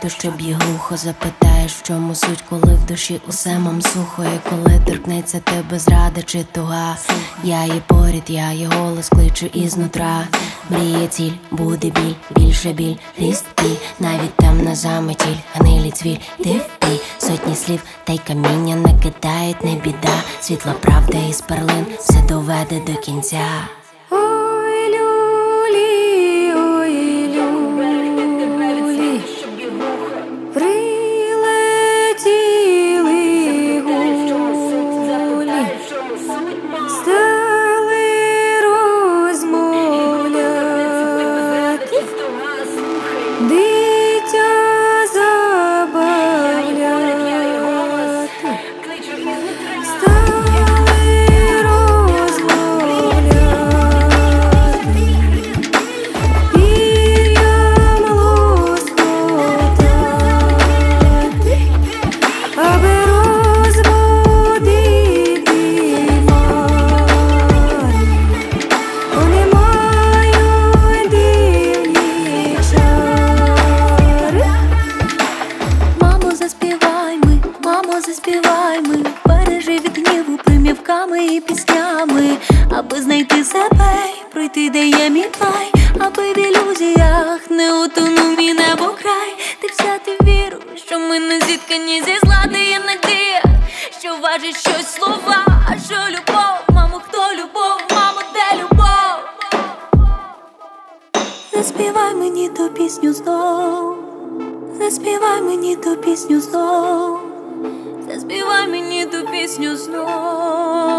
варто, щоб її глухо запитаєш, в чому суть, коли в душі усе мам сухо. І коли торкнеться тебе зрада чи туга, я її поряд, я її голос кличу ізнутра. Мріє ціль, буде біль, більше біль, ріст біль, навіть темна заметіль, гнилі цвіль, ти впій, сотні слів, та й каміння накидають, не біда. Світла правда із перлин все доведе до кінця. Заспівай ми, бережи від гніву примівками і піснями, аби знайти себе й пройти, де є мій край, аби в ілюзіях не утонув мій небо край. Ти взяти віру, що ми не зіткані зі зла, де є надія, що важить щось слова. А що любов, мамо, хто любов, мамо, де любов? Заспівай мені ту пісню знов, заспівай мені ту пісню знов, заспівай мені ту пісню знов.